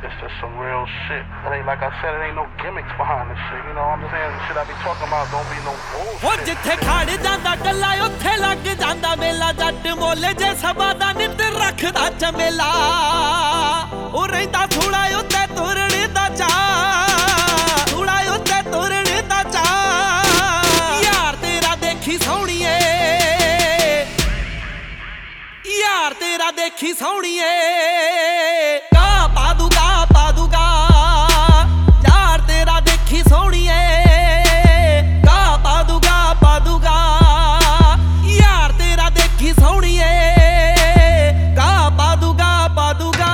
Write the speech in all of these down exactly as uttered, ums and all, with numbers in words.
It's just some real shit. It ain't, like I said, it ain't no gimmicks behind this shit. You know what I'm saying? The shit I be talking about don't be no bullshit. ਉਹ ਜਿੱਥੇ ਖੜ ਜਾਂਦਾ ਗੱਲਾ ਉੱਥੇ ਲੱਗ ਜਾਂਦਾ ਮੇਲਾ ਜੱਟ ਮੋਲੇ ਜੇ ਸਭਾ ਦਾ ਨਿੱਤ ਰੱਖਦਾ ਚਮੇਲਾ ਉਹ ਰਹਿੰਦਾ ਥੋੜਾ ਉੱਤੇ ਤੁਰਣ ਦਾ ਚਾਅ ਥੋੜਾ ਉੱਤੇ ਤੁਰਣ ਦਾ ਚਾਅ ਯਾਰ ਤੇਰਾ ਦੇਖੀ ਸੋਹਣੀਏ ਯਾਰ ਤੇਰਾ ਦੇਖੀ ਸੋਹਣੀਏ ਕਾ ਪਾ ਦੂਗਾ ਪਾ ਦੂਗਾ ਯਾਰ ਤੇਰਾ ਦੇਖੀ ਸੋਹਣੀਏ ਕਾ ਪਾ ਦੂਗਾ ਪਾ ਦੂਗਾ ਯਾਰ ਤੇਰਾ ਦੇਖੀ ਸੋਹਣੀਏ ਕਾ ਪਾ ਦੂਗਾ ਪਾ ਦੂਗਾ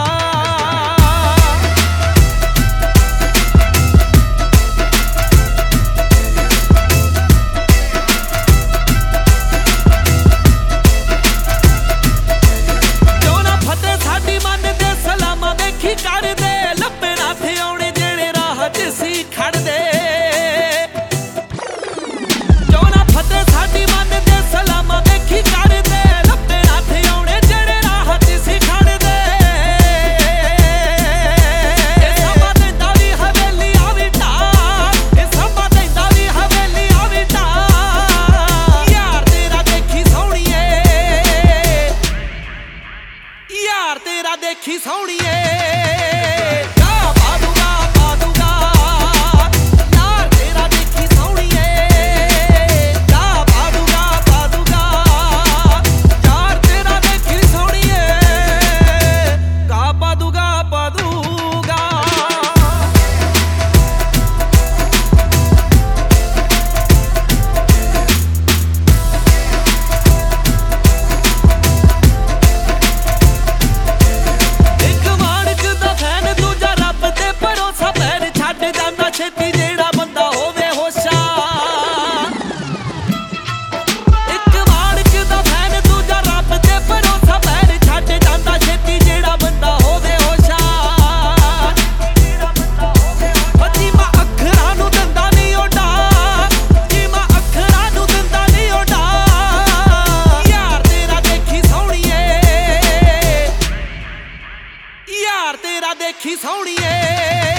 ਕਰਦੇ ਲੱਭਣਾ ਤੇ ਆਉਣੇ ਜਿਹੜੇ ਰਾਹ 'ਚ ਸੀ ਖੜਦੇ ਜੋ ਨਾ ਫਤਿਹ ਸਾਡੀ ਮੰਨਦੇ ਸਲਾਮਾਂ ਦੇਖੀ ਕਰਦੇ ਲੱਭਣਾ ਤੇ ਆਉਣੇ ਜਿਹੜੇ ਰਾਹ 'ਚ ਸੀ ਖੜਦੇ ਇਹ ਸਮਾਂ ਦਿੰਦਾ ਵੀ ਹਵੇਲੀ ਆਵੀ ਢਾਹ ਇਹ ਸਮਾਂ ਦਿੰਦਾ ਵੀ ਹਵੇਲੀ ਆਵੀ ਢਾਹ ਯਾਰ ਤੇਰਾ ਦੇਖੀ ਸੋਹਣੀਏ ਯਾਰ ਤੇਰਾ ਦੇਖੀ ਸੋਹਣੀਏ ਛੇਤੀ ਜਿਹੜਾ ਬੰਦਾ ਹੋਵੇ ਹੋਸ਼ਾ ਇੱਕ ਮਾਣਕ ਦਾ ਫੈਨ ਦੂਜਾ ਰੱਬ ਤੇ ਭਰੋਸਾ ਪੈਰ ਛੱਡ ਜਾਂਦਾ ਛੇਤੀ ਜਿਹੜਾ ਬੰਦਾ ਹੋਵੇ ਹੋਸ਼ਾ ਜੀ ਮੈਂ ਅੱਖਰਾਂ ਨੂੰ ਦਿੰਦਾ ਨਹੀਂ ਓਡਾ ਜੀ ਮੈਂ ਅੱਖਰਾਂ ਨੂੰ ਦਿੰਦਾ ਨਹੀਂ ਓਡਾ ਯਾਰ ਤੇਰਾ ਦੇਖੀ ਸੋਹਣੀਏ ਯਾਰ ਤੇਰਾ ਦੇਖੀ ਸੋਹਣੀਏ